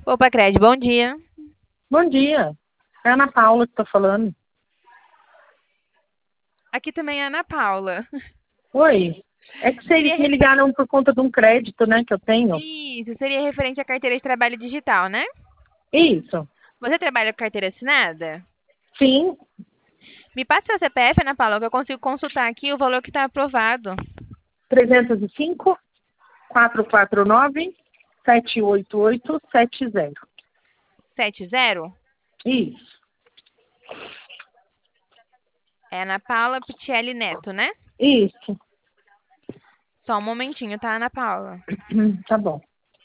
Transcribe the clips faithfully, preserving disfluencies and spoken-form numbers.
Opa, Cred, bom dia. Bom dia. É a Ana Paula que está falando. Aqui também é a Ana Paula. Oi. É que vocês Seria me refer... ligaram por conta de um crédito, né, que eu tenho. Isso, seria referente à carteira de trabalho digital, né? Isso. Você trabalha com carteira assinada? Sim. Me passa seu C P F, Ana Paula, que eu consigo consultar aqui o valor que está aprovado. trezentos e cinco, quatrocentos e quarenta e nove, setecentos e oitenta e oito, setenta. Sete zero? Isso. É Ana Paula Pichelli Neto, né? Isso. Só um momentinho, tá, Ana Paula? Tá bom.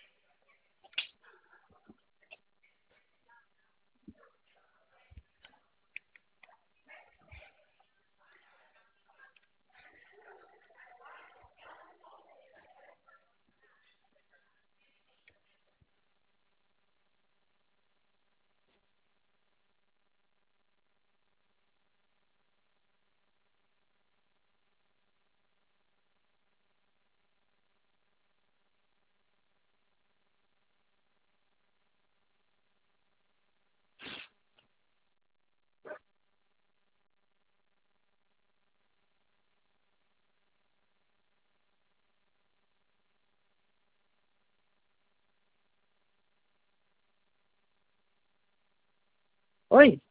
Oi.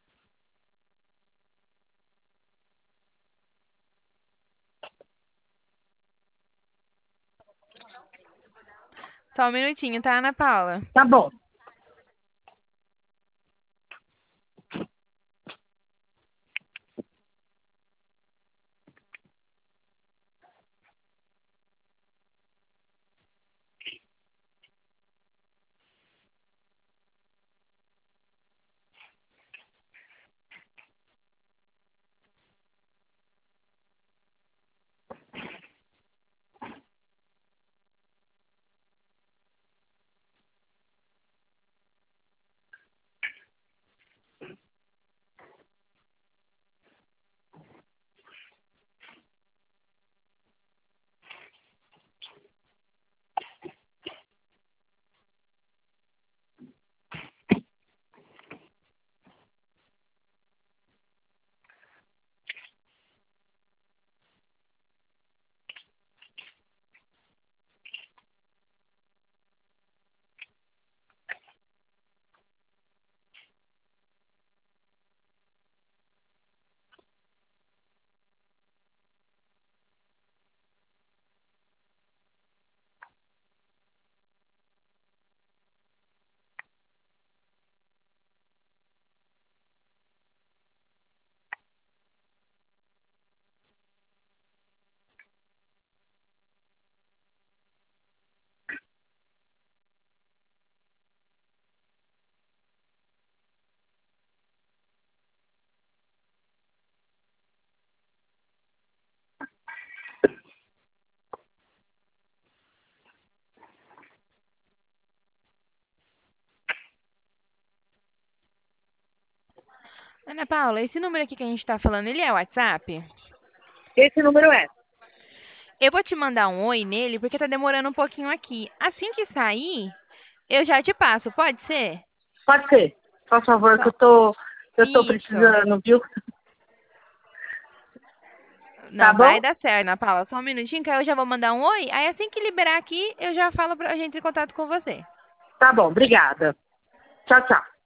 Só um minutinho, tá, Ana Paula? Tá bom. Ana Paula, esse número aqui que a gente tá falando, ele é o WhatsApp? Esse número é. Eu vou te mandar um oi nele, porque tá demorando um pouquinho aqui. Assim que sair, eu já te passo, pode ser? Pode ser. Por favor, que Só. eu tô, eu tô Isso. precisando, viu? Tá Não, vai bom? dar certo, Ana Paula. Só um minutinho que aí eu já vou mandar um oi. Aí assim que liberar aqui, eu já falo pra gente entrar em contato com você. Tá bom. Obrigada. Tchau, tchau.